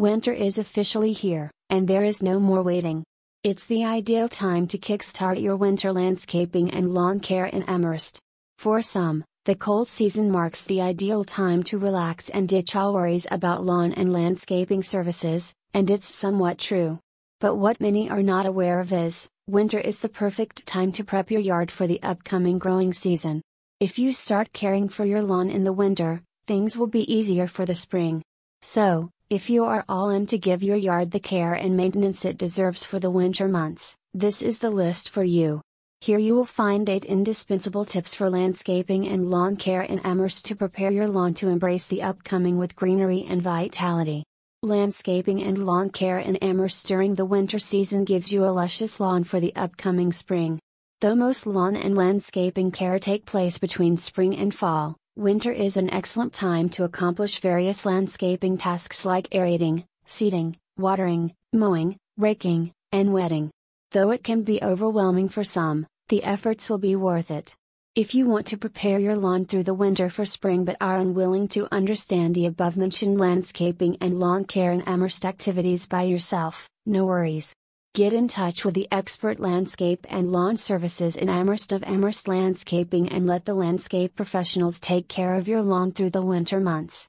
Winter is officially here, and there is no more waiting. It's the ideal time to kickstart your winter landscaping and lawn care in Amherst. For some, the cold season marks the ideal time to relax and ditch all worries about lawn and landscaping services, and it's somewhat true. But what many are not aware of is, winter is the perfect time to prep your yard for the upcoming growing season. If you start caring for your lawn in the winter, things will be easier for the spring. So, if you are all in to give your yard the care and maintenance it deserves for the winter months, this is the list for you. Here you will find 8 indispensable tips for landscaping and lawn care in Amherst to prepare your lawn to embrace the upcoming with greenery and vitality. Landscaping and lawn care in Amherst during the winter season gives you a luscious lawn for the upcoming spring. Though most lawn and landscaping care take place between spring and fall, winter is an excellent time to accomplish various landscaping tasks like aerating, seeding, watering, mowing, raking, and wetting. Though it can be overwhelming for some, the efforts will be worth it. If you want to prepare your lawn through the winter for spring but are unwilling to understand the above-mentioned landscaping and lawn care in Amherst activities by yourself, no worries. Get in touch with the expert landscape and lawn services in Amherst of Amherst Landscaping and let the landscape professionals take care of your lawn through the winter months.